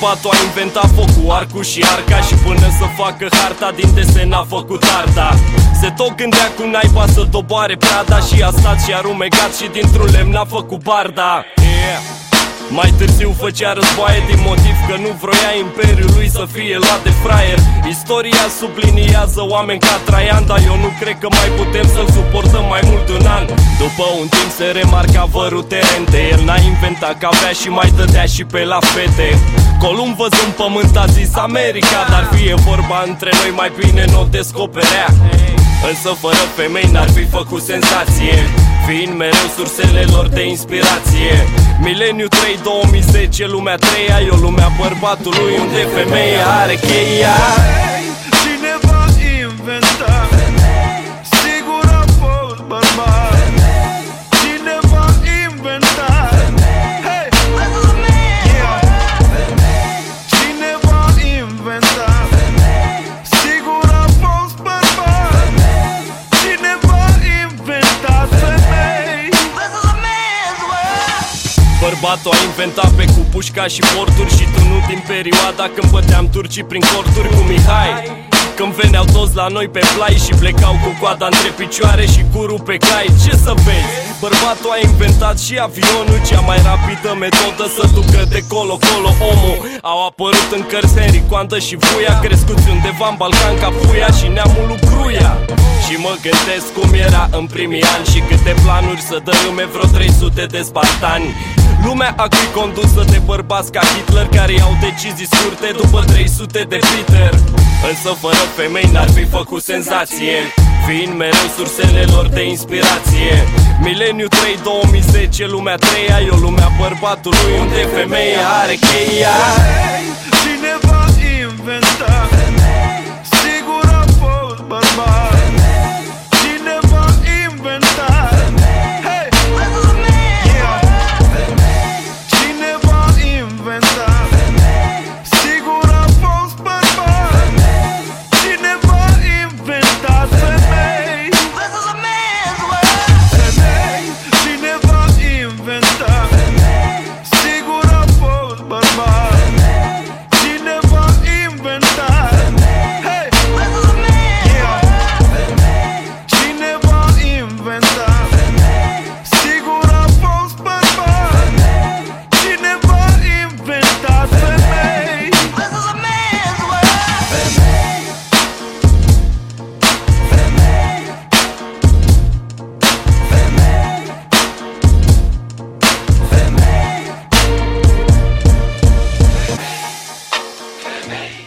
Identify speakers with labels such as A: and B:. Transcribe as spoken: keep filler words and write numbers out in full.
A: Bărbatul a inventat focul, arcul și arca, și până să facă harta din desen a făcut arta. Se tot gândea cu naiba să doboare prada, și a stat și a rumegat și dintr-un lemn a făcut barda. Yeah. Mai târziu făcea războaie din motiv că nu vroia imperiul lui să fie luat de fraier. Istoria subliniază oameni ca Traian, dar eu nu cred că mai putem să-l suportăm mai mult de un an. După un timp se remarca vărul terente. El n-a inventat cafea și mai dădea și pe la fete. Columb văzând pământ a zis America, dar fie vorba între noi mai bine n-o descoperea. Însă fără femei n-ar fi făcut senzație, fiind mereu sursele lor de inspirație. Mileniu trei, două mii zece, lumea treia, eu lumea bărbatului, unde femeia are cheia.
B: Cine va inventa? Sigur a fost bărbat. Cine va inventa? Hey! Yeah! Cine va inventa? Sigur a fost bărbat. Cine va inventa femei?
A: Bărbatul a inventat pe cu pușca și porturi, și tu nu din perioada când băteam turcii prin corturi cu Mihai. Când veneau toți la noi pe plai și plecau cu coada între picioare și curul pe cai. Ce să vezi? Bărbatul a inventat și avionul, cea mai rapidă metodă să ducă de colo-colo omul. Au apărut în cărți Henry Coandă și Vuia, crescuți undeva în Balcan ca puia și neamul lui Gruia. Și mă gândesc cum era în primii ani și câte planuri să dărâme vreo trei sute de spartani. Lumea a fi condusă de bărbați ca Hitler, care iau decizii scurte după trei sute de Peter. Însă fără femei n-ar fi făcut senzație, fiind mereu sursele lor de inspirație. Mileniu trei, două mii zece, lumea treia, eu lumea bărbatului, unde femeia are cheia.
B: Cine va inventa? Sigur a fost bărbat. Cine va inventa? Hey! Yeah! Cine va inventa? Sigur a fost bărbat. Cine va inventa femei? Femei! Cine va inventa? Sigur a fost bărbat. Cine va inventa? Hey! Yeah! Cine va inventa? Sigur a fost bărbat. Cine va inventa femei?
C: Femei.